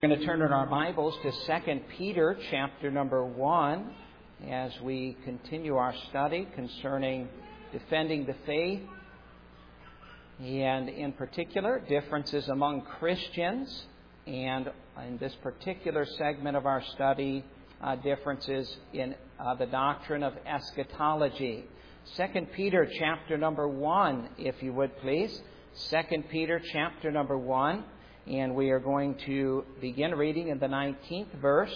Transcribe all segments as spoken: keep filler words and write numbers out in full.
We're going to turn in our Bibles to Second Peter chapter number one as we continue our study concerning defending the faith, and in particular differences among Christians, and in this particular segment of our study, uh, differences in uh, the doctrine of eschatology. Second Peter chapter number one, if you would please. Second Peter chapter number one. And we are going to begin reading in the nineteenth verse.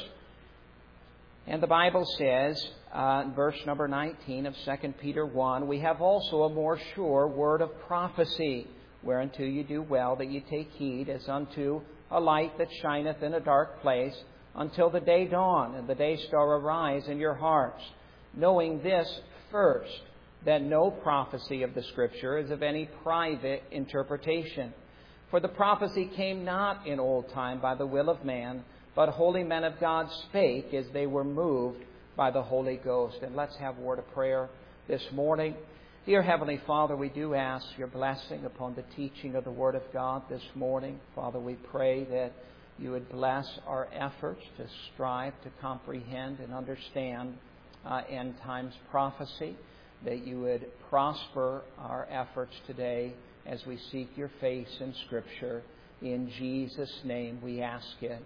And the Bible says, uh, in verse number nineteen of Second Peter one, "We have also a more sure word of prophecy, whereunto you do well that you take heed, as unto a light that shineth in a dark place, until the day dawn and the day star arise in your hearts, knowing this first, that no prophecy of the Scripture is of any private interpretation. For the prophecy came not in old time by the will of man, but holy men of God spake as they were moved by the Holy Ghost." And let's have a word of prayer this morning. Dear Heavenly Father, we do ask your blessing upon the teaching of the Word of God this morning. Father, we pray that you would bless our efforts to strive to comprehend and understand uh, end times prophecy, that you would prosper our efforts today as we seek your face in Scripture. In Jesus' name we ask it.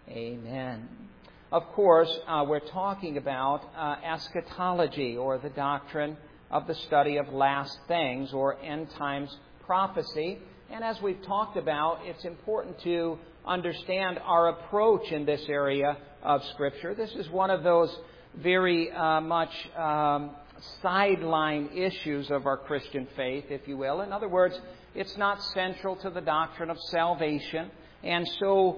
Amen. Of course, uh, we're talking about uh, eschatology, or the doctrine of the study of last things, or end times prophecy. And as we've talked about, it's important to understand our approach in this area of Scripture. This is one of those very uh, much um, sideline issues of our Christian faith, if you will. In other words, it's not central to the doctrine of salvation. And so,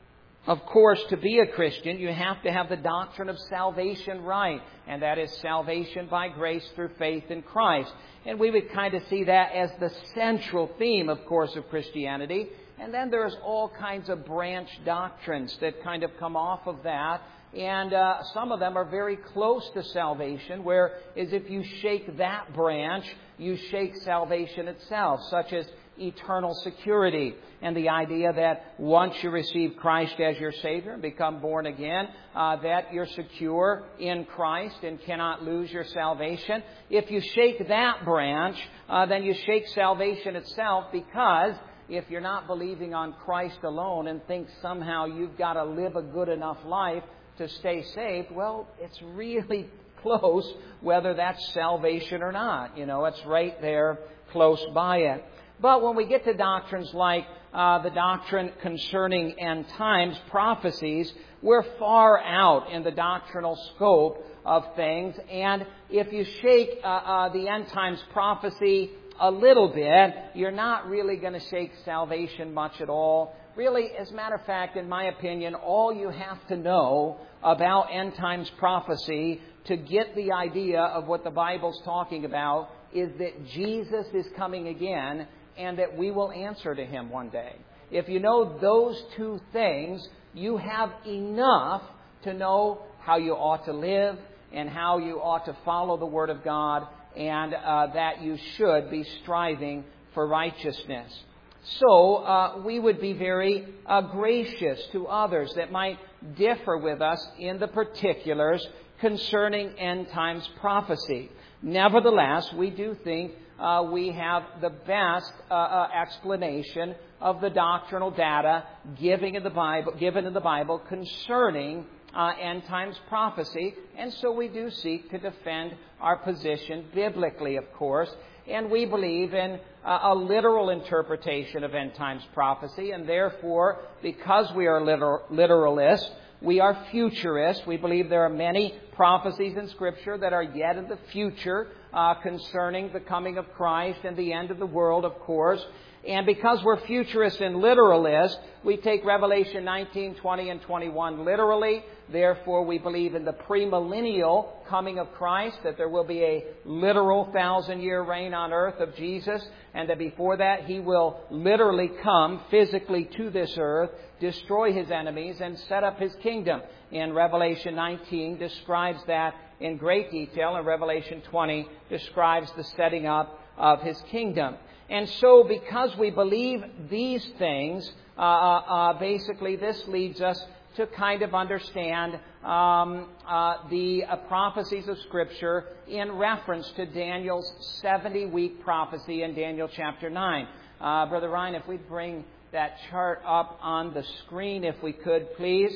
of course, to be a Christian, you have to have the doctrine of salvation right. And that is salvation by grace through faith in Christ. And we would kind of see that as the central theme, of course, of Christianity. And then there's all kinds of branch doctrines that kind of come off of that. And uh, some of them are very close to salvation, whereas if you shake that branch, you shake salvation itself, such as eternal security, and the idea that once you receive Christ as your Savior and become born again, uh, that you're secure in Christ and cannot lose your salvation. If you shake that branch, uh, then you shake salvation itself, because if you're not believing on Christ alone and think somehow you've got to live a good enough life to stay saved, well, it's really close whether that's salvation or not. You know, it's right there close by it. But when we get to doctrines like uh, the doctrine concerning end times prophecies, we're far out in the doctrinal scope of things. And if you shake uh, uh, the end times prophecy a little bit, you're not really going to shake salvation much at all. Really, as a matter of fact, in my opinion, all you have to know about end times prophecy to get the idea of what the Bible's talking about is that Jesus is coming again and that we will answer to Him one day. If you know those two things, you have enough to know how you ought to live and how you ought to follow the Word of God, and uh, that you should be striving for righteousness. So uh, we would be very uh, gracious to others that might differ with us in the particulars concerning end times prophecy. Nevertheless, we do think uh, we have the best uh, uh, explanation of the doctrinal data given in the Bible, given in the Bible concerning uh, end times prophecy, and so we do seek to defend our position biblically, of course. And we believe in uh, a literal interpretation of end times prophecy, and therefore, because we are literal, literalists, we are futurists. We believe there are many prophecies in Scripture that are yet in the future uh, concerning the coming of Christ and the end of the world, of course. And because we're futurists and literalists, we take Revelation nineteen, twenty, and twenty-one literally. Therefore, we believe in the premillennial coming of Christ, that there will be a literal thousand-year reign on earth of Jesus, and that before that He will literally come physically to this earth, destroy His enemies, and set up His kingdom. And Revelation nineteen describes that in great detail, and Revelation twenty describes the setting up of His kingdom. And so because we believe these things, uh, uh, basically this leads us to kind of understand um, uh, the uh, prophecies of Scripture in reference to Daniel's seventy-week prophecy in Daniel chapter nine. Uh, Brother Ryan, if we'd bring that chart up on the screen, if we could, please.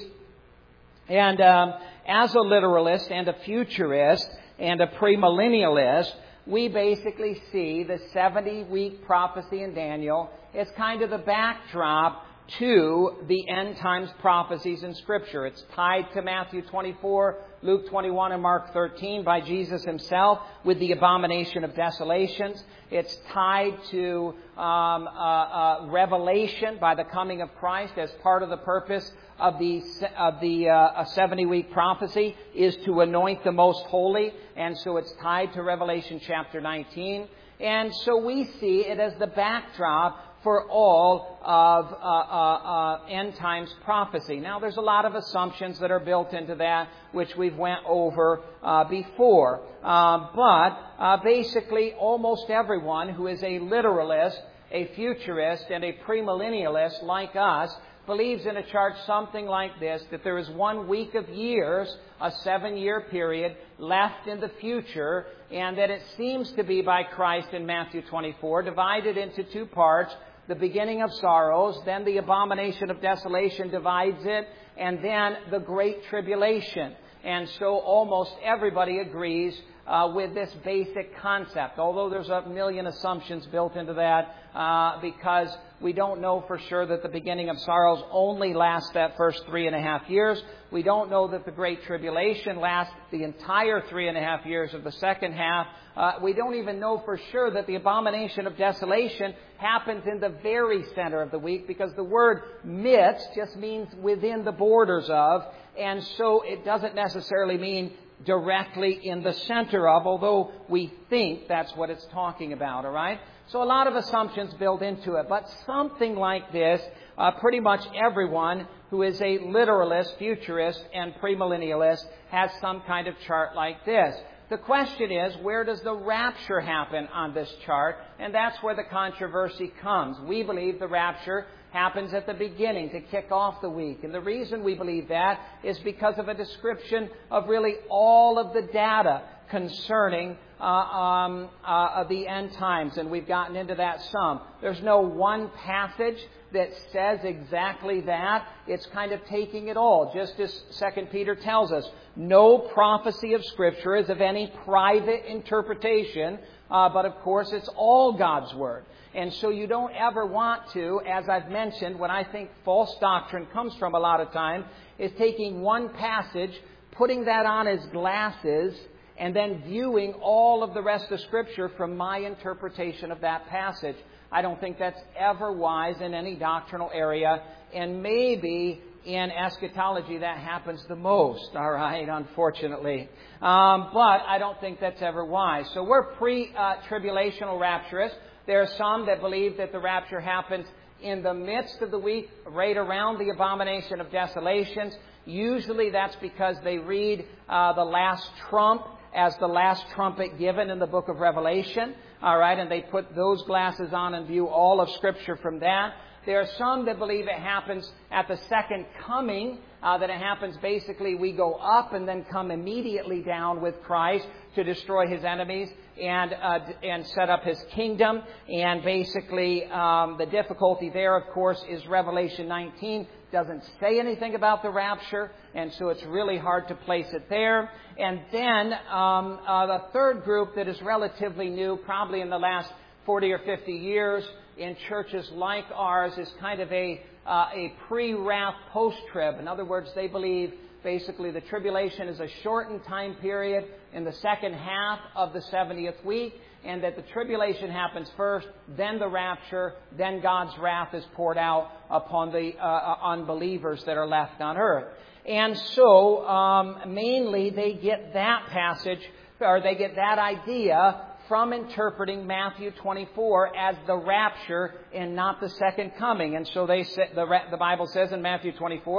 And um, as a literalist and a futurist and a premillennialist, we basically see the seventy-week prophecy in Daniel as kind of the backdrop to the end times prophecies in Scripture. It's tied to Matthew twenty-four, Luke twenty-one, and Mark thirteen by Jesus himself with the abomination of desolations. It's tied to um, uh, uh, Revelation by the coming of Christ as part of the purpose of the of the uh, seventy-week prophecy is to anoint the most holy, and so it's tied to Revelation chapter nineteen. And so we see it as the backdrop for all of uh, uh, uh, end times prophecy. Now, there's a lot of assumptions that are built into that, which we've went over uh, before. Uh, but uh, basically, almost everyone who is a literalist, a futurist, and a premillennialist like us believes in a chart something like this, that there is one week of years, a seven-year period, left in the future, and that it seems to be by Christ in Matthew twenty-four, divided into two parts. The beginning of sorrows, then the abomination of desolation divides it, and then the great tribulation. And so almost everybody agrees uh, with this basic concept, although there's a million assumptions built into that uh, because we don't know for sure that the beginning of sorrows only lasts that first three and a half years. We don't know that the Great Tribulation lasts the entire three and a half years of the second half. Uh, we don't even know for sure that the abomination of desolation happens in the very center of the week, because the word midst just means within the borders of, and so it doesn't necessarily mean directly in the center of, although we think that's what it's talking about, all right? So a lot of assumptions built into it, but something like this, uh, pretty much everyone who is a literalist, futurist, and premillennialist has some kind of chart like this. The question is, where does the rapture happen on this chart? And that's where the controversy comes. We believe the rapture happens at the beginning to kick off the week. And the reason we believe that is because of a description of really all of the data concerning uh, um, uh, the end times. And we've gotten into that some. There's no one passage that says exactly that. It's kind of taking it all. Just as Second Peter tells us, no prophecy of Scripture is of any private interpretation, uh, but of course it's all God's Word. And so you don't ever want to, as I've mentioned, when I think false doctrine comes from a lot of time, is taking one passage, putting that on as glasses, and then viewing all of the rest of Scripture from my interpretation of that passage. I don't think that's ever wise in any doctrinal area, and maybe in eschatology that happens the most, all right, unfortunately. Um, but I don't think that's ever wise. So we're pre-tribulational rapturists. There are some that believe that the rapture happens in the midst of the week, right around the abomination of desolations. Usually that's because they read uh, the last trump as the last trumpet given in the book of Revelation. All right, and they put those glasses on and view all of Scripture from that. There are some that believe it happens at the second coming, uh, that it happens basically we go up and then come immediately down with Christ to destroy His enemies and uh, and set up His kingdom. And basically um, the difficulty there, of course, is Revelation nineteen doesn't say anything about the rapture, and so it's really hard to place it there. And then um, uh, the third group that is relatively new, probably in the last forty or fifty years in churches like ours, is kind of a uh, a pre-wrath post-trib. In other words, they believe basically the tribulation is a shortened time period in the second half of the seventieth week, and that the tribulation happens first, then the rapture, then God's wrath is poured out upon the uh, unbelievers that are left on earth. And so, um, mainly they get that passage, or they get that idea from interpreting Matthew twenty-four as the rapture and not the second coming. And so they say, the, the Bible says in Matthew twenty-four,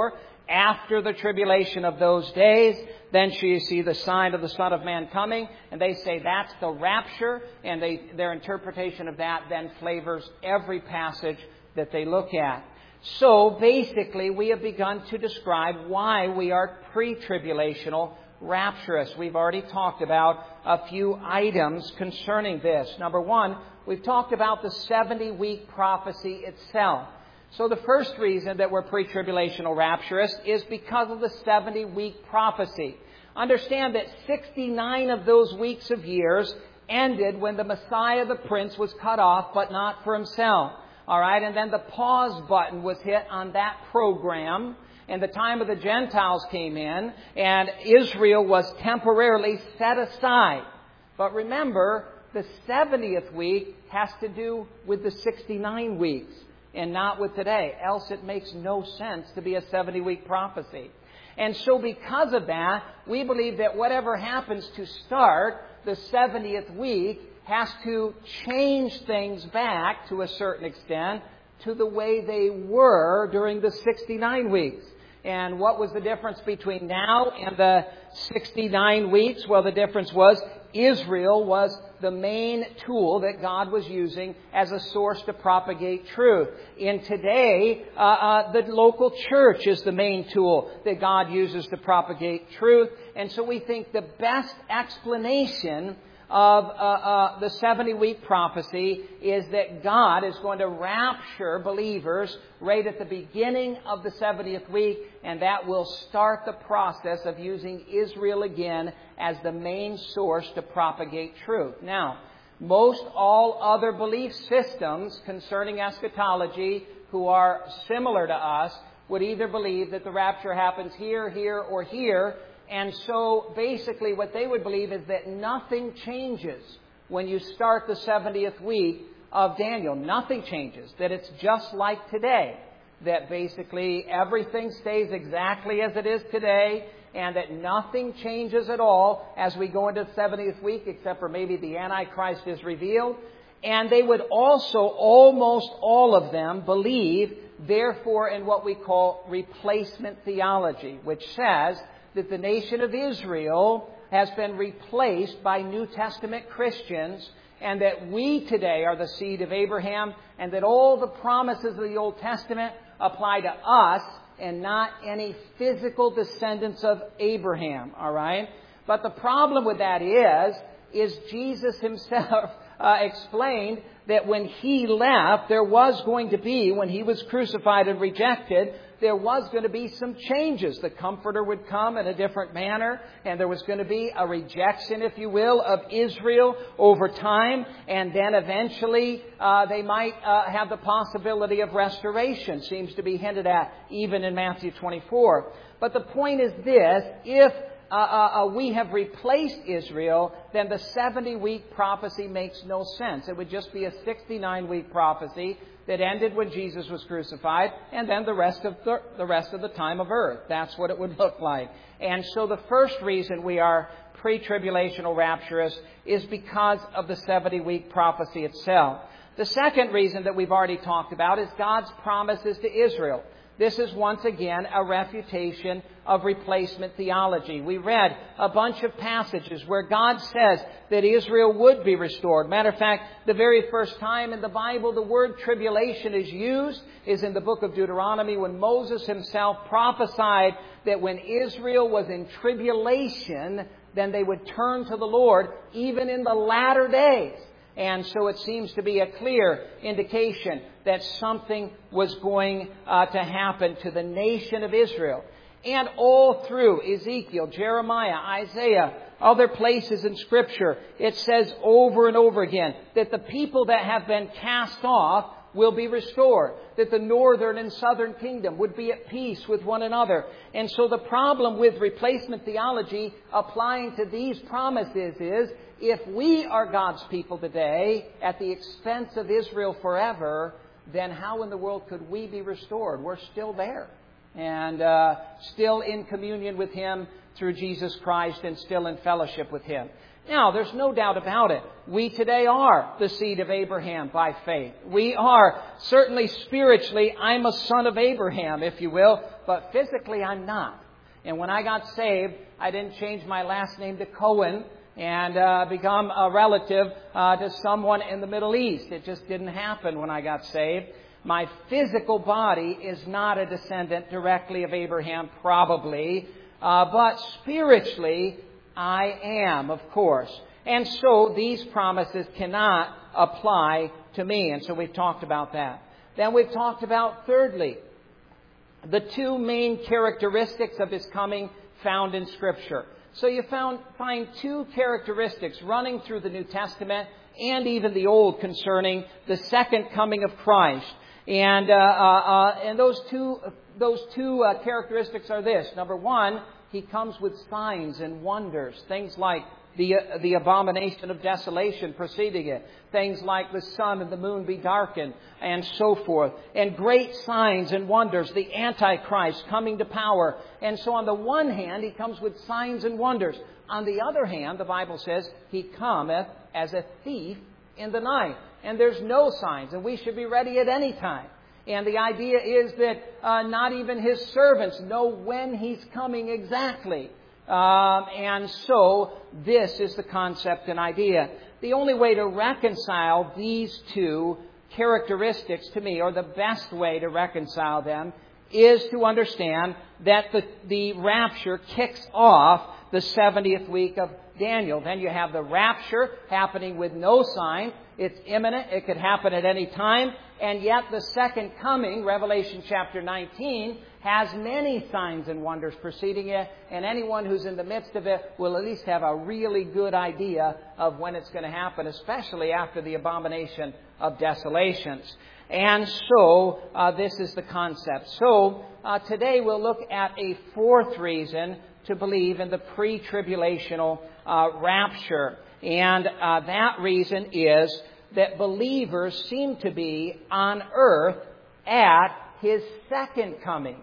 after the tribulation of those days, then shall you see the sign of the Son of Man coming. And they say that's the rapture, and they, their interpretation of that then flavors every passage that they look at. So basically, we have begun to describe why we are pre-tribulational rapturous. We've already talked about a few items concerning this. Number one, we've talked about the seventy-week prophecy itself. So the first reason that we're pre-tribulational rapturous is because of the seventy-week prophecy. Understand that sixty-nine of those weeks of years ended when the Messiah, the Prince, was cut off, but not for himself. All right, and then the pause button was hit on that program, and the time of the Gentiles came in, and Israel was temporarily set aside. But remember, the seventieth week has to do with the sixty-nine weeks, and not with today. Else it makes no sense to be a seventy-week prophecy. And so because of that, we believe that whatever happens to start the seventieth week has to change things back to a certain extent to the way they were during the sixty-nine weeks. And what was the difference between now and the sixty-nine weeks? Well, the difference was Israel was the main tool that God was using as a source to propagate truth. In today, uh, uh, the local church is the main tool that God uses to propagate truth. And so we think the best explanation of uh, uh, the seventy-week prophecy is that God is going to rapture believers right at the beginning of the seventieth week, and that will start the process of using Israel again as the main source to propagate truth. Now, most all other belief systems concerning eschatology who are similar to us would either believe that the rapture happens here, here, or here. And so basically what they would believe is that nothing changes when you start the seventieth week of Daniel. Nothing changes. That it's just like today. That basically everything stays exactly as it is today, and that nothing changes at all as we go into the seventieth week, except for maybe the Antichrist is revealed. And they would also, almost all of them, believe, therefore, in what we call replacement theology, which says that the nation of Israel has been replaced by New Testament Christians, and that we today are the seed of Abraham, and that all the promises of the Old Testament apply to us and not any physical descendants of Abraham. All right? But the problem with that is, is Jesus himself uh, explained that when he left, there was going to be, when he was crucified and rejected, there was going to be some changes. The Comforter would come in a different manner, and there was going to be a rejection, if you will, of Israel over time, and then eventually uh, they might uh, have the possibility of restoration. Seems to be hinted at even in Matthew twenty-four. But the point is this: if uh, uh, uh, we have replaced Israel, then the seventy-week prophecy makes no sense. It would just be a sixty-nine week prophecy that ended when Jesus was crucified, and then the rest of the, the rest of the time of earth. That's what it would look like. And so the first reason we are pre-tribulational rapturous is because of the seventy-week prophecy itself. The second reason that we've already talked about is God's promises to Israel. This is once again a refutation of replacement theology. We read a bunch of passages where God says that Israel would be restored. Matter of fact, the very first time in the Bible the word tribulation is used is in the book of Deuteronomy, when Moses himself prophesied that when Israel was in tribulation, then they would turn to the Lord even in the latter days. And so it seems to be a clear indication that something was going uh, to happen to the nation of Israel. And all through Ezekiel, Jeremiah, Isaiah, other places in Scripture, it says over and over again that the people that have been cast off will be restored, that the northern and southern kingdom would be at peace with one another. And so the problem with replacement theology applying to these promises is, if we are God's people today at the expense of Israel forever, then how in the world could we be restored? We're still there and uh, still in communion with Him through Jesus Christ and still in fellowship with Him. Now, there's no doubt about it. We today are the seed of Abraham by faith. We are certainly spiritually, I'm a son of Abraham, if you will, but physically I'm not. And when I got saved, I didn't change my last name to Cohen and uh, become a relative uh, to someone in the Middle East. It just didn't happen when I got saved. My physical body is not a descendant directly of Abraham, probably, uh, but spiritually I am, of course. And so these promises cannot apply to me. And so we've talked about that. Then we've talked about, thirdly, the two main characteristics of His coming found in Scripture. So you found, find two characteristics running through the New Testament and even the Old concerning the second coming of Christ. And uh, uh, uh, and those two those two uh, characteristics are this. Number one, He comes with signs and wonders, things like the uh, the abomination of desolation preceding it, things like the sun and the moon be darkened, and so forth, and great signs and wonders, the Antichrist coming to power. And so on the one hand, He comes with signs and wonders. On the other hand, the Bible says He cometh as a thief in the night. And there's no signs, and we should be ready at any time. And the idea is that uh, not even His servants know when He's coming exactly. Um, and so this is the concept and idea. The only way to reconcile these two characteristics to me, or the best way to reconcile them, is to understand that the, the rapture kicks off the seventieth week of Daniel. Then you have the rapture happening with no sign. It's imminent. It could happen at any time. And yet the second coming, Revelation chapter nineteen, has many signs and wonders preceding it. And anyone who's in the midst of it will at least have a really good idea of when it's going to happen, especially after the abomination of desolations. And so uh, this is the concept. So uh, today we'll look at a fourth reason to believe in the pre-tribulational uh, rapture. And uh, that reason is that believers seem to be on earth at His second coming,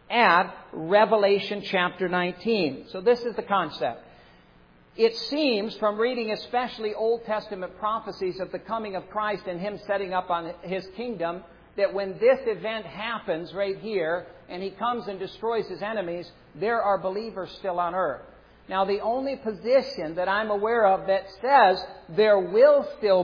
at Revelation chapter nineteen. So this is the concept. It seems from reading especially Old Testament prophecies of the coming of Christ and Him setting up on His kingdom, that when this event happens right here and He comes and destroys His enemies, there are believers still on earth. Now, the only position that I'm aware of that says there will still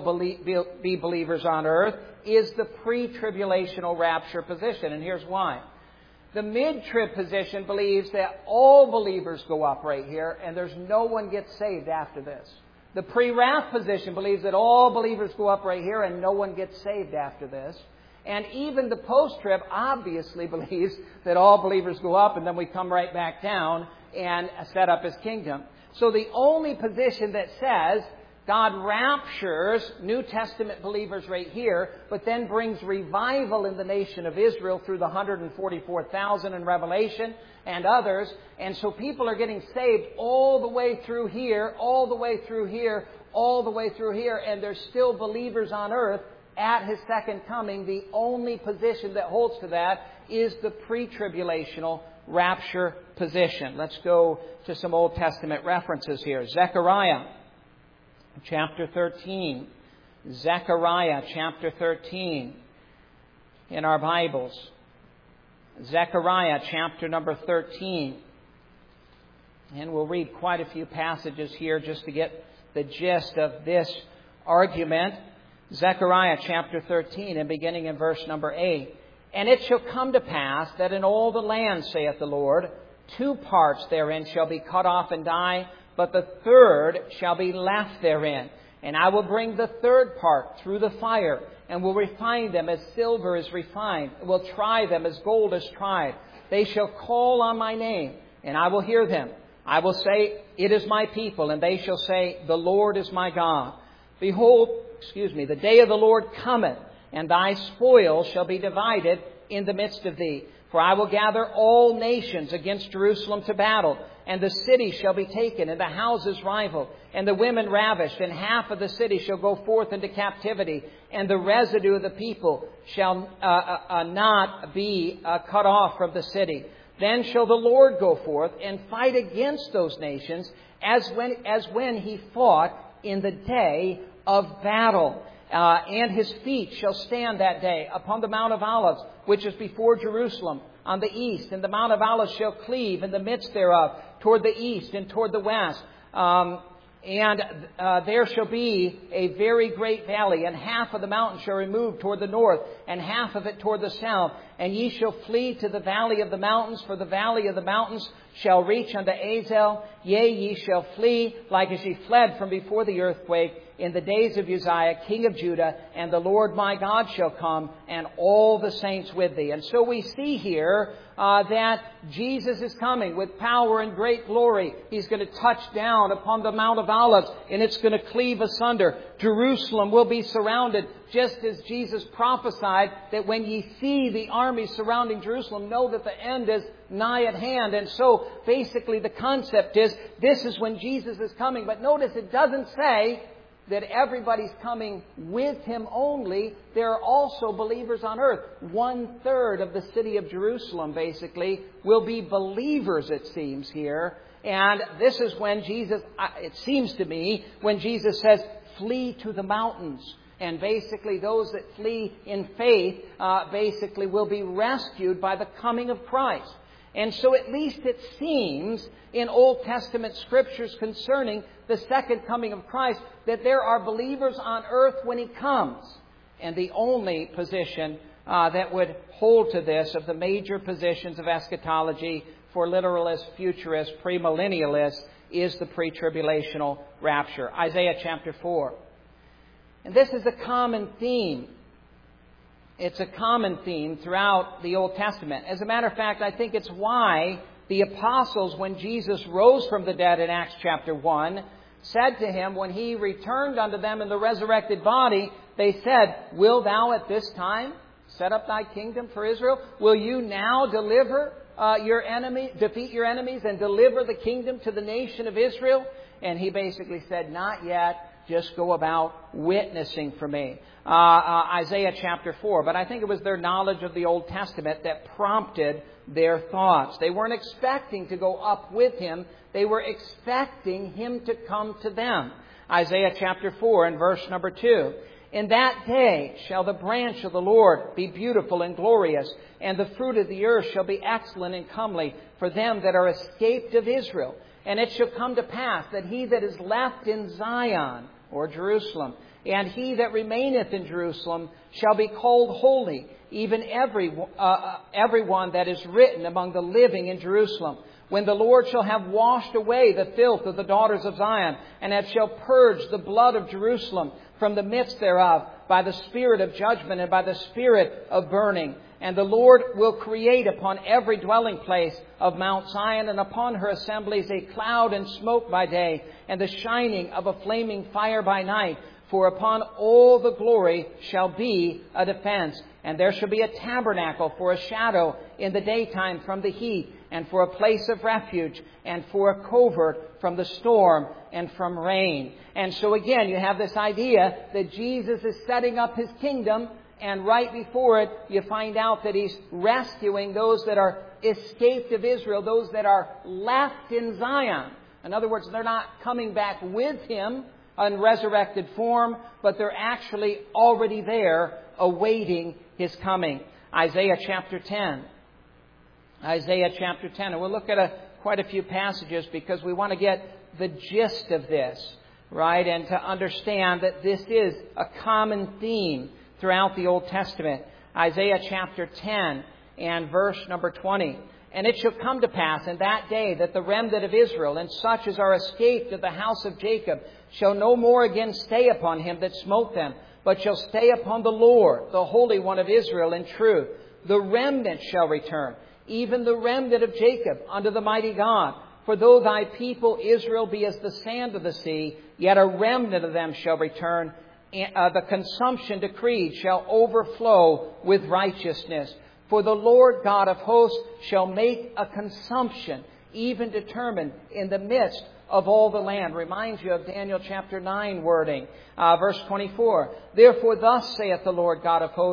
be believers on earth is the pre-tribulational rapture position. And here's why. The mid-trib position believes that all believers go up right here and there's no one gets saved after this. The pre-wrath position believes that all believers go up right here and no one gets saved after this. And even the post-trib obviously believes that all believers go up and then we come right back down and set up His kingdom. So the only position that says God raptures New Testament believers right here, but then brings revival in the nation of Israel through the one hundred forty-four thousand in Revelation and others. And so people are getting saved all the way through here, all the way through here, all the way through here, and there's still believers on earth at His second coming. The only position that holds to that is the pre-tribulational rapture position. Let's go to some Old Testament references here. Zechariah chapter thirteen. Zechariah chapter thirteen in our Bibles. Zechariah chapter number thirteen. And we'll read quite a few passages here just to get the gist of this argument. Zechariah chapter thirteen and beginning in verse number eight. And it shall come to pass that in all the land, saith the Lord, two parts therein shall be cut off and die, but the third shall be left therein. And I will bring the third part through the fire, and will refine them as silver is refined, and will try them as gold is tried. They shall call on my name, and I will hear them. I will say, it is my people, and they shall say, the Lord is my God. Behold, excuse me, the day of the Lord cometh, and thy spoil shall be divided in the midst of thee. For I will gather all nations against Jerusalem to battle, and the city shall be taken, and the houses rivaled, and the women ravished, and half of the city shall go forth into captivity, and the residue of the people shall uh, uh, uh, not be uh, cut off from the city. Then shall the Lord go forth and fight against those nations, as when as when He fought in the day of battle. Uh, and His feet shall stand that day upon the Mount of Olives, which is before Jerusalem, on the east, and the Mount of Olives shall cleave in the midst thereof, toward the east and toward the west. Um, And uh, there shall be a very great valley, and half of the mountain shall remove toward the north, and half of it toward the south. And ye shall flee to the valley of the mountains, for the valley of the mountains shall reach unto Azel. Yea, ye shall flee, like as ye fled from before the earthquake, in the days of Uzziah, king of Judah, and the Lord my God shall come, and all the saints with thee. And so we see here uh, that Jesus is coming with power and great glory. He's going to touch down upon the Mount of Olives, and it's going to cleave asunder. Jerusalem will be surrounded, just as Jesus prophesied that when ye see the army surrounding Jerusalem, know that the end is nigh at hand. And so basically the concept is this is when Jesus is coming. But notice it doesn't say that everybody's coming with Him only. There are also believers on earth. One third of the city of Jerusalem, basically, will be believers, it seems here. And this is when Jesus, it seems to me, when Jesus says, flee to the mountains. And basically those that flee in faith, uh, basically will be rescued by the coming of Christ. And so at least it seems in Old Testament scriptures concerning the second coming of Christ that there are believers on earth when He comes. And the only position uh, that would hold to this of the major positions of eschatology for literalists, futurists, premillennialists is the pre-tribulational rapture. Isaiah chapter four. And this is a common theme. It's a common theme throughout the Old Testament. As a matter of fact, I think it's why the apostles, when Jesus rose from the dead in Acts chapter one, said to Him, when He returned unto them in the resurrected body, they said, Will Thou at this time set up Thy kingdom for Israel? Will You now deliver uh, your enemy, defeat your enemies and deliver the kingdom to the nation of Israel? And He basically said, Not yet. Just go about witnessing for me. Uh, uh, Isaiah chapter four. But I think it was their knowledge of the Old Testament that prompted their thoughts. They weren't expecting to go up with Him. They were expecting Him to come to them. Isaiah chapter four and verse number two. In that day shall the branch of the Lord be beautiful and glorious, and the fruit of the earth shall be excellent and comely for them that are escaped of Israel. And it shall come to pass that he that is left in Zion, or Jerusalem, and he that remaineth in Jerusalem shall be called holy, even every uh, everyone that is written among the living in Jerusalem. When the Lord shall have washed away the filth of the daughters of Zion, and have shall purge the blood of Jerusalem from the midst thereof, by the spirit of judgment and by the spirit of burning. And the Lord will create upon every dwelling place of Mount Zion and upon her assemblies a cloud and smoke by day, and the shining of a flaming fire by night. For upon all the glory shall be a defense. And there shall be a tabernacle for a shadow in the daytime from the heat, and for a place of refuge, and for a covert from the storm and from rain. And so again, you have this idea that Jesus is setting up His kingdom, and right before it, you find out that He's rescuing those that are escaped of Israel, those that are left in Zion. In other words, they're not coming back with Him in resurrected form, but they're actually already there awaiting His coming. Isaiah chapter ten. Isaiah chapter ten. And we'll look at a, quite a few passages because we want to get the gist of this, right? And to understand that this is a common theme throughout the Old Testament. Isaiah chapter ten and verse number twenty. And it shall come to pass in that day that the remnant of Israel, and such as are escaped of the house of Jacob, shall no more again stay upon him that smote them, but shall stay upon the Lord, the Holy One of Israel, in truth. The remnant shall return, even the remnant of Jacob, unto the mighty God. For though thy people Israel be as the sand of the sea, yet a remnant of them shall return. Uh, the consumption decreed shall overflow with righteousness. For the Lord God of hosts shall make a consumption, even determined in the midst of all the land. Reminds you of Daniel chapter nine wording. Uh, verse twenty-four. Therefore thus saith the Lord God of hosts,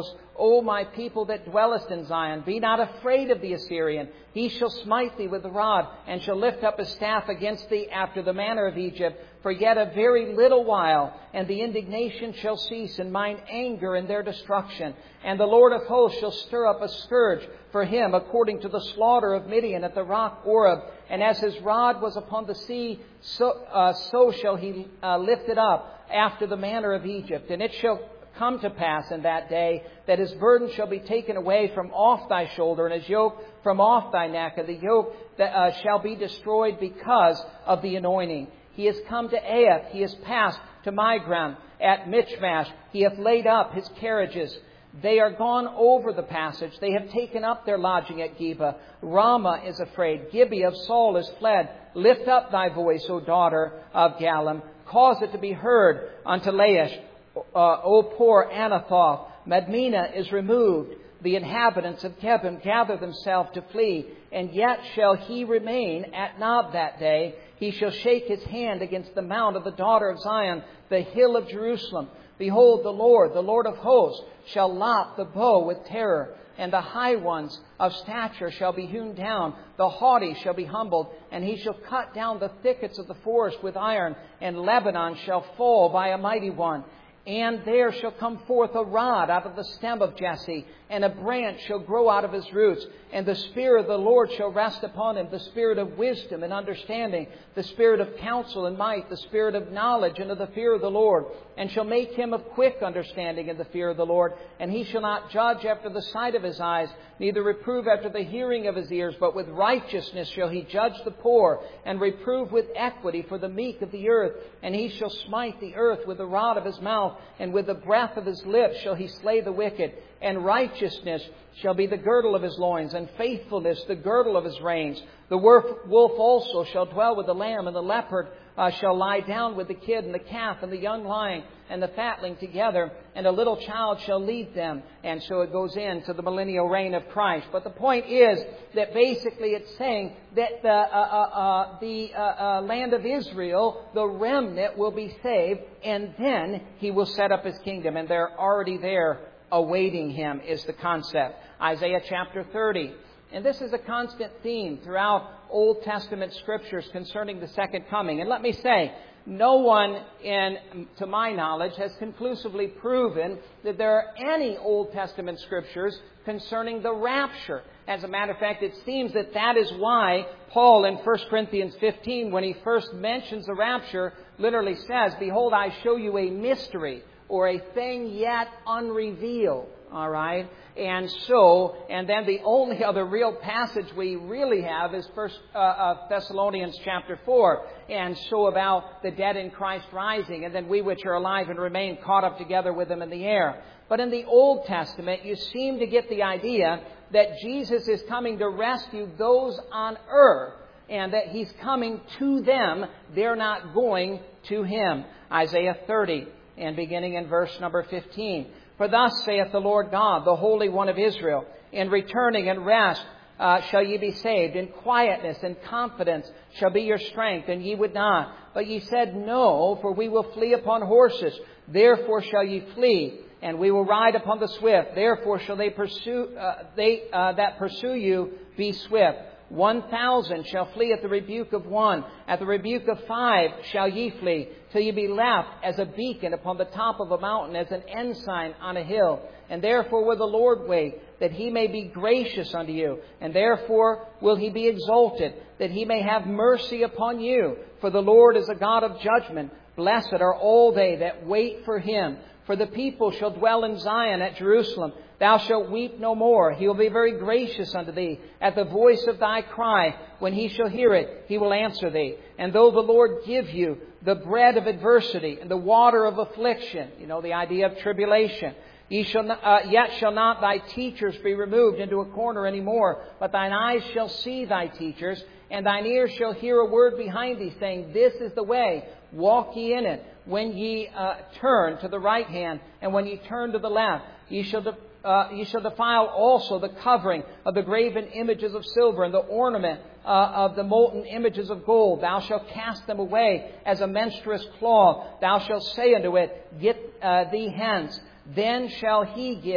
O my people that dwellest in Zion, be not afraid of the Assyrian. He shall smite thee with the rod, and shall lift up his staff against thee after the manner of Egypt. For yet a very little while, and the indignation shall cease, and mine anger in their destruction. And the Lord of hosts shall stir up a scourge for him, according to the slaughter of Midian at the rock Oreb. And as his rod was upon the sea, so, uh, so shall he uh, lift it up after the manner of Egypt. And it shall come to pass in that day that his burden shall be taken away from off thy shoulder, and his yoke from off thy neck, and the yoke that uh, shall be destroyed because of the anointing. He has come to Aiath, he has passed to Migron at Michmash. He hath laid up his carriages. They are gone over the passage. They have taken up their lodging at Geba. Ramah is afraid. Gibeah of Saul is fled. Lift up thy voice, O daughter of Gallim. Cause it to be heard unto Laish. Uh, o poor Anathoth. Madmenah is removed. The inhabitants of Kebim gather themselves to flee. And yet shall he remain at Nob that day. He shall shake his hand against the mount of the daughter of Zion, the hill of Jerusalem. Behold, the Lord, the Lord of hosts, shall lop the bow with terror. And the high ones of stature shall be hewn down. The haughty shall be humbled. And he shall cut down the thickets of the forest with iron. And Lebanon shall fall by a mighty one. And there shall come forth a rod out of the stem of Jesse, and a branch shall grow out of his roots. And the Spirit of the Lord shall rest upon him, the Spirit of wisdom and understanding, the Spirit of counsel and might, the Spirit of knowledge and of the fear of the Lord. And shall make him of quick understanding in the fear of the Lord. And he shall not judge after the sight of his eyes, neither reprove after the hearing of his ears, but with righteousness shall he judge the poor, and reprove with equity for the meek of the earth. And he shall smite the earth with the rod of his mouth, and with the breath of his lips shall he slay the wicked. And righteousness shall be the girdle of his loins, and faithfulness the girdle of his reins. The wolf also shall dwell with the lamb, and the leopard uh, shall lie down with the kid, and the calf, and the young lion, and the fatling together, and a little child shall lead them. And so it goes into the millennial reign of Christ. But the point is that basically it's saying that the, uh, uh, uh, the uh, uh, land of Israel, the remnant, will be saved, and then he will set up his kingdom. And they're already there awaiting him is the concept. Isaiah chapter thirty. And this is a constant theme throughout Old Testament scriptures concerning the second coming. And let me say, no one, in, to my knowledge, has conclusively proven that there are any Old Testament scriptures concerning the rapture. As a matter of fact, it seems that that is why Paul in First Corinthians fifteen, when he first mentions the rapture, literally says, "Behold, I show you a mystery," or a thing yet unrevealed. All right? And so, and then the only other real passage we really have is First uh, uh, Thessalonians chapter four. And so about the dead in Christ rising, and then we which are alive and remain caught up together with them in the air. But in the Old Testament, you seem to get the idea that Jesus is coming to rescue those on earth, and that he's coming to them. They're not going to him. Isaiah thirty. And beginning in verse number fifteen. For thus saith the Lord God, the Holy One of Israel, in returning and rest uh, shall ye be saved. In quietness and confidence shall be your strength, and ye would not. But ye said, No, for we will flee upon horses. Therefore shall ye flee, and we will ride upon the swift. Therefore shall they pursue uh, they uh, that pursue you be swift. One thousand shall flee at the rebuke of one. At the rebuke of five shall ye flee, till ye be left as a beacon upon the top of a mountain, as an ensign on a hill. And therefore will the Lord wait, that he may be gracious unto you. And therefore will he be exalted, that he may have mercy upon you. For the Lord is a God of judgment. Blessed are all they that wait for him. For the people shall dwell in Zion at Jerusalem. Thou shalt weep no more. He will be very gracious unto thee. At the voice of thy cry, when he shall hear it, he will answer thee. And though the Lord give you the bread of adversity and the water of affliction, you know, the idea of tribulation, ye shall not, uh, yet shall not thy teachers be removed into a corner any more, but thine eyes shall see thy teachers, and thine ears shall hear a word behind thee, saying, This is the way, walk ye in it. When ye uh, turn to the right hand, and when ye turn to the left, ye shall de- uh, ye shall defile also the covering of the graven images of silver, and the ornament uh, of the molten images of gold. Thou shalt cast them away as a menstruous cloth. Thou shalt say unto it, Get uh, thee hence. Then shall he give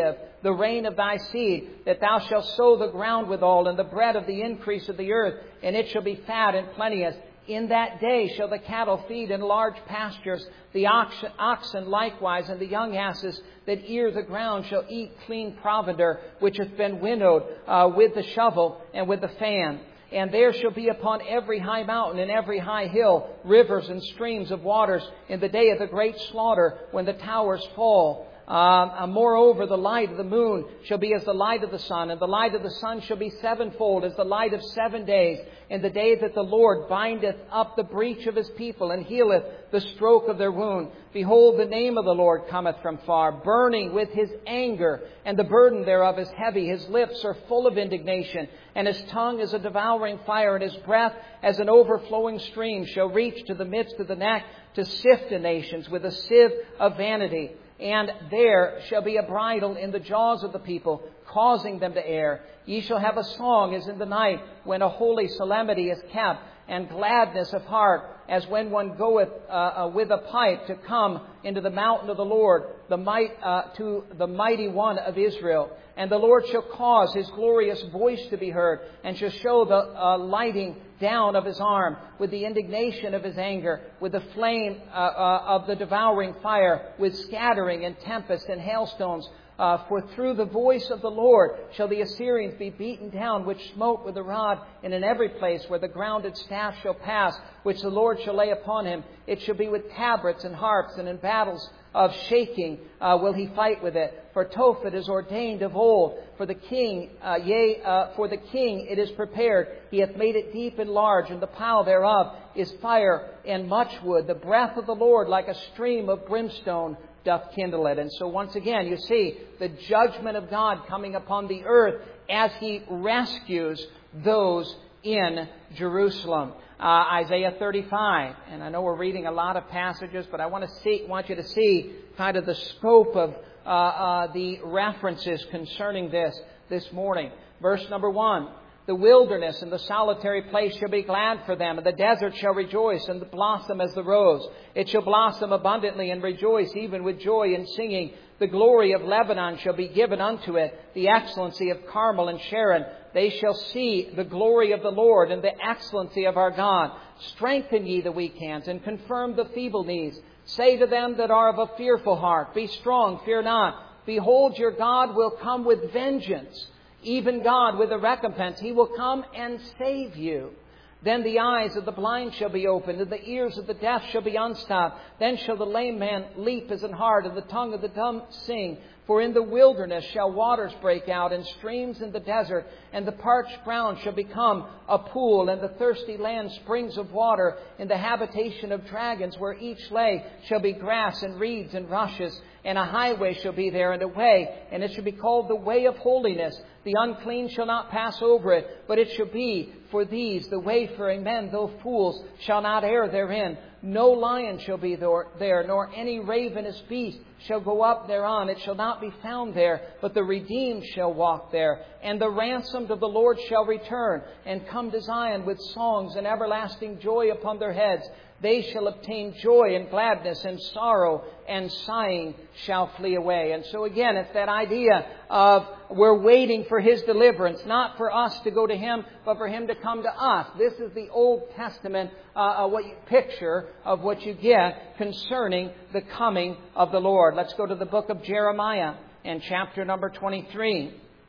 the rain of thy seed, that thou shalt sow the ground withal, and the bread of the increase of the earth, and it shall be fat and plenteous. In that day shall the cattle feed in large pastures, the oxen likewise, and the young asses that ear the ground shall eat clean provender, which hath been winnowed uh, with the shovel and with the fan. And there shall be upon every high mountain and every high hill rivers and streams of waters in the day of the great slaughter, when the towers fall. Uh, moreover, the light of the moon shall be as the light of the sun, and the light of the sun shall be sevenfold as the light of seven days, in the day that the Lord bindeth up the breach of his people, and healeth the stroke of their wound. Behold, the name of the Lord cometh from far, burning with his anger, and the burden thereof is heavy. His lips are full of indignation, and his tongue is a devouring fire, and his breath as an overflowing stream shall reach to the midst of the neck, to sift the nations with a sieve of vanity. And there shall be a bridle in the jaws of the people, causing them to err. Ye shall have a song as in the night, when a holy solemnity is kept, and gladness of heart, as when one goeth uh, uh, with a pipe to come into the mountain of the Lord, the might uh, to the mighty one of Israel. And the Lord shall cause his glorious voice to be heard, and shall show the uh, lighting down of his arm, with the indignation of his anger, with the flame uh, uh, of the devouring fire, with scattering and tempest and hailstones. Uh, for through the voice of the Lord shall the Assyrians be beaten down, which smote with the rod, and in every place where the grounded staff shall pass, which the Lord shall lay upon him. It shall be with tabrets and harps, and in battles of shaking uh, will he fight with it. For Tophet is ordained of old, for the king, uh, yea, uh, for the king it is prepared. He hath made it deep and large, and the pile thereof is fire and much wood. The breath of the Lord like a stream of brimstone doth kindle it. And so once again, you see the judgment of God coming upon the earth as he rescues those in Jerusalem. Uh, Isaiah thirty-five, and I know we're reading a lot of passages, but I want to see, want you to see kind of the scope of uh, uh, the references concerning this this morning. Verse number one. The wilderness and the solitary place shall be glad for them, and the desert shall rejoice and blossom as the rose. It shall blossom abundantly and rejoice even with joy and singing. The glory of Lebanon shall be given unto it, the excellency of Carmel and Sharon. They shall see the glory of the Lord and the excellency of our God. Strengthen ye the weak hands, and confirm the feeble knees. Say to them that are of a fearful heart, Be strong, fear not. Behold, your God will come with vengeance. Even God with a recompense. He will come and save you. Then the eyes of the blind shall be opened, and the ears of the deaf shall be unstopped. Then shall the lame man leap as an hart, and the tongue of the dumb sing. For in the wilderness shall waters break out, and streams in the desert, and the parched ground shall become a pool, and the thirsty land springs of water. In the habitation of dragons, where each lay, shall be grass and reeds and rushes. And a highway shall be there, and a way, and it shall be called the way of holiness. The unclean shall not pass over it, but it shall be for these the wayfaring men, though fools, shall not err therein. No lion shall be there, nor any ravenous beast shall go up thereon. It shall not be found there, but the redeemed shall walk there. And the ransomed of the Lord shall return, and come to Zion with songs and everlasting joy upon their heads. They shall obtain joy and gladness, and sorrow and sighing shall flee away. And so again, it's that idea of we're waiting for his deliverance, not for us to go to him, but for him to come to us. This is the Old Testament uh, what you picture of what you get concerning the coming of the Lord. Let's go to the book of Jeremiah and chapter number twenty-three.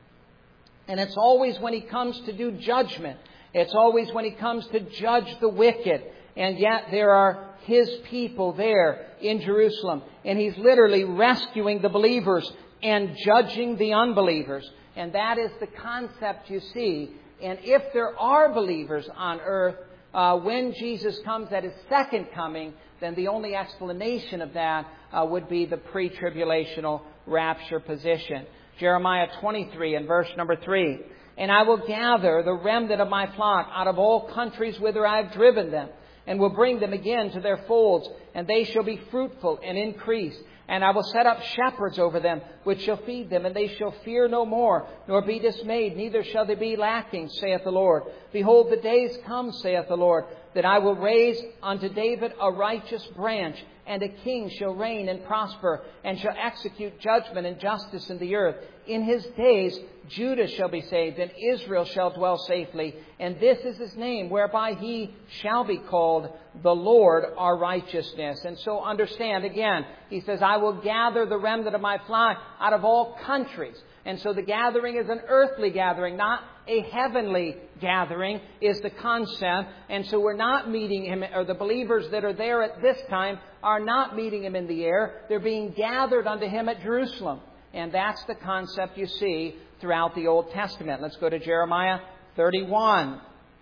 And it's always when he comes to do judgment. It's always when he comes to judge the wicked. And yet there are his people there in Jerusalem. And he's literally rescuing the believers and judging the unbelievers. And that is the concept you see. And if there are believers on earth, uh, when Jesus comes at his second coming, then the only explanation of that uh, would be the pre-tribulational rapture position. Jeremiah twenty-three and verse number three. And I will gather the remnant of my flock out of all countries whither I have driven them, and will bring them again to their folds, and they shall be fruitful and increase. And I will set up shepherds over them, which shall feed them, and they shall fear no more, nor be dismayed, neither shall they be lacking, saith the Lord. Behold, the days come, saith the Lord, that I will raise unto David a righteous branch, and a king shall reign and prosper, and shall execute judgment and justice in the earth. In his days Judah shall be saved, and Israel shall dwell safely. And this is his name, whereby he shall be called the Lord our righteousness. And so understand, again, he says, I will gather the remnant of my flock out of all countries. And so the gathering is an earthly gathering, not a heavenly gathering is the concept. And so we're not meeting him, or the believers that are there at this time are not meeting him in the air. They're being gathered unto him at Jerusalem. And that's the concept you see throughout the Old Testament. Let's go to Jeremiah thirty-one.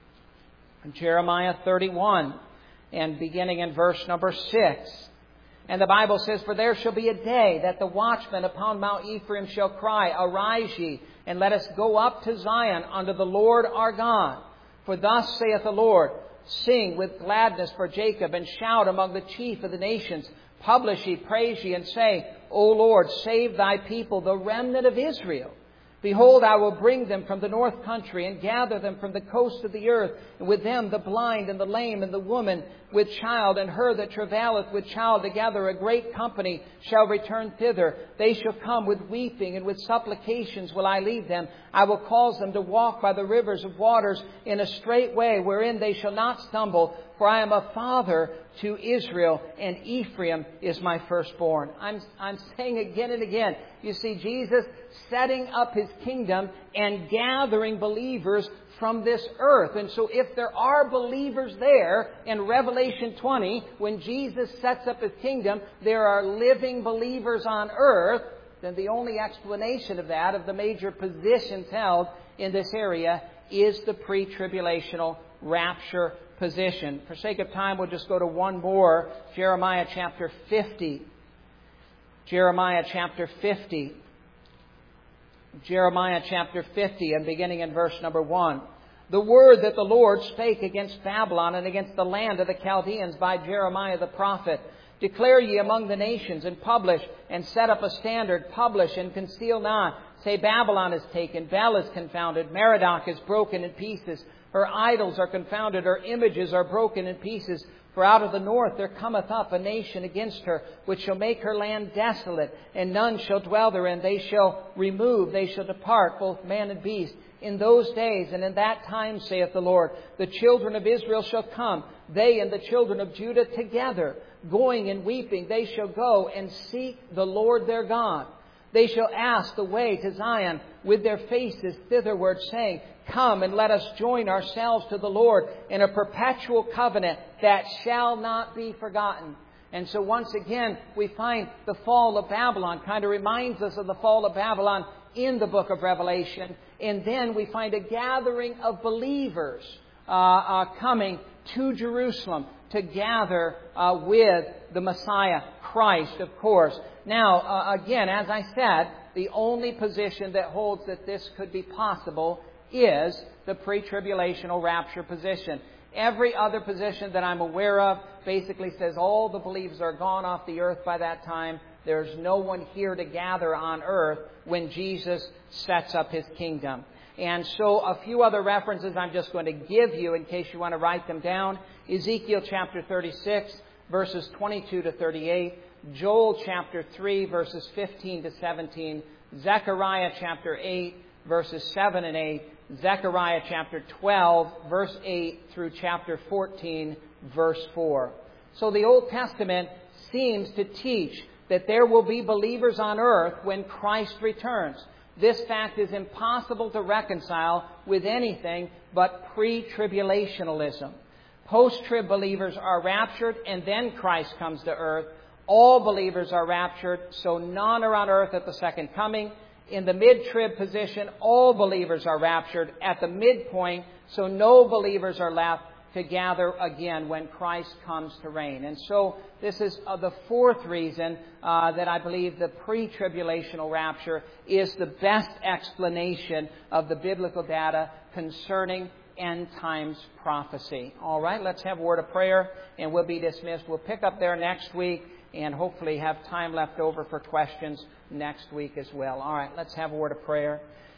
Jeremiah thirty-one, and beginning in verse number six. And the Bible says, For there shall be a day that the watchmen upon Mount Ephraim shall cry, Arise ye, and let us go up to Zion unto the Lord our God. For thus saith the Lord, Sing with gladness for Jacob, and shout among the chief of the nations. Publish ye, praise ye, and say, O Lord, save thy people, the remnant of Israel. Behold, I will bring them from the north country, and gather them from the coast of the earth, and with them the blind and the lame and the woman with child, and her that travaileth with child together. A great company shall return thither. They shall come with weeping, and with supplications will I lead them. I will cause them to walk by the rivers of waters in a straight way, wherein they shall not stumble. For I am a father to Israel, and Ephraim is my firstborn. I'm, I'm saying again and again, you see Jesus setting up his kingdom and gathering believers from this earth. And so if there are believers there in Revelation twenty, when Jesus sets up his kingdom, there are living believers on earth, then the only explanation of that, of the major positions held in this area, is the pre-tribulational rapture position. For sake of time, we'll just go to one more. Jeremiah chapter fifty. Jeremiah chapter fifty. Jeremiah chapter fifty, and beginning in verse number one. The word that the Lord spake against Babylon and against the land of the Chaldeans by Jeremiah the prophet. Declare ye among the nations, and publish, and set up a standard. Publish, and conceal not. Say, Babylon is taken, Bel is confounded, Merodach is broken in pieces. Her idols are confounded, her images are broken in pieces. For out of the north there cometh up a nation against her, which shall make her land desolate, and none shall dwell therein. They shall remove, they shall depart, both man and beast. In those days and in that time, saith the Lord, the children of Israel shall come, they and the children of Judah together, going and weeping. They shall go and seek the Lord their God. They shall ask the way to Zion with their faces thitherward, saying, Come and let us join ourselves to the Lord in a perpetual covenant that shall not be forgotten. And so once again, we find the fall of Babylon kind of reminds us of the fall of Babylon in the book of Revelation. And then we find a gathering of believers uh, uh, coming to Jerusalem to gather uh, with the Messiah, Christ, of course. Now, uh, again, as I said, the only position that holds that this could be possible is the pre-tribulational rapture position. Every other position that I'm aware of basically says all the believers are gone off the earth by that time. There's no one here to gather on earth when Jesus sets up his kingdom. And so a few other references I'm just going to give you in case you want to write them down. Ezekiel chapter thirty-six, verses twenty-two to thirty-eight. Joel chapter three, verses fifteen to seventeen. Zechariah chapter eight, verses seven and eight. Zechariah chapter twelve, verse eight through chapter fourteen, verse four. So the Old Testament seems to teach that there will be believers on earth when Christ returns. This fact is impossible to reconcile with anything but pre-tribulationalism. Post-trib believers are raptured, and then Christ comes to earth. All believers are raptured, so none are on earth at the second coming. In the mid-trib position, all believers are raptured at the midpoint, so no believers are left to gather again when Christ comes to reign. And so this is uh, the fourth reason uh, that I believe the pre-tribulational rapture is the best explanation of the biblical data concerning end times prophecy. All right, let's have a word of prayer, and we'll be dismissed. We'll pick up there next week and hopefully have time left over for questions next week as well. All right, let's have a word of prayer.